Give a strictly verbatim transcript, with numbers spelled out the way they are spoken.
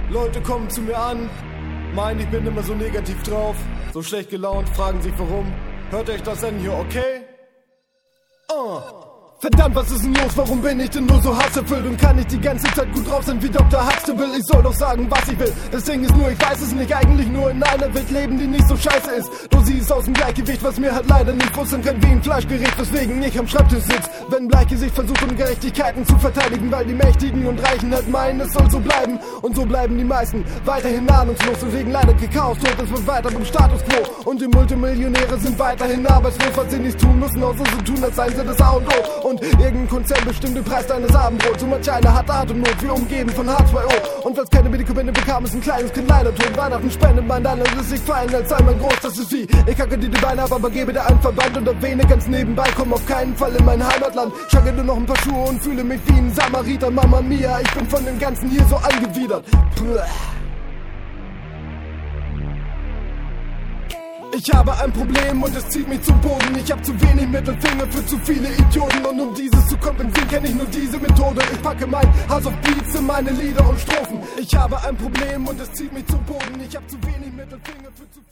Leute kommen zu mir an, meinen, ich bin immer so negativ drauf, so schlecht gelaunt, fragen sich warum. Hört euch das denn hier okay? Uh. Verdammt, was ist denn los? Warum bin ich denn nur so hasserfüllt? Und kann ich die ganze Zeit gut drauf sein wie Doktor Huxtable? Ich soll doch sagen, was ich will. Das Ding ist nur, ich weiß es nicht. Eigentlich nur in einer Welt leben, die nicht so scheiße ist. Du siehst aus dem Gleichgewicht, was mir halt leider nicht wussten kann, wie ein Fleischgericht, weswegen ich am Schreibtisch sitz. Wenn Bleichgesicht versucht, Ungerechtigkeiten zu verteidigen, weil die Mächtigen und Reichen halt meinen, es soll so bleiben. Und so bleiben die meisten weiterhin ahnungslos und wegen leider Chaos tot. Es wird weiter beim Status Quo. Und die Multimillionäre sind weiterhin arbeitslos, was sie nicht tun müssen, außer so tun, als seien sie das A und O. Und irgendein Konzern bestimmt den Preis deines Abendbrots. Und manch einer hat Atemnot, wir umgeben von H zwei O. Und falls keine Medikamente bekam, ist ein kleines Kind leider tot. Weihnachten spendet man dann, lässt sich fallen, als sei man groß. Das ist wie, ich hacke dir die Beine ab, aber gebe dir einen Verband und erwähne ganz nebenbei, komm auf keinen Fall in mein Heimatland. Schacke dir noch ein paar Schuhe und fühle mich wie ein Samariter. Mama Mia, ich bin von dem Ganzen hier so angewidert. Puh. Ich habe ein Problem und es zieht mich zu Boden. Ich hab zu wenig Mittelfinger für zu viele Idioten. Und um dieses zu kompensieren, kenne ich nur diese Methode. Ich packe mein Hass auf Beats in meine Lieder und Strophen. Ich habe ein Problem und es zieht mich zu Boden. Ich hab zu wenig Mittelfinger für zu viele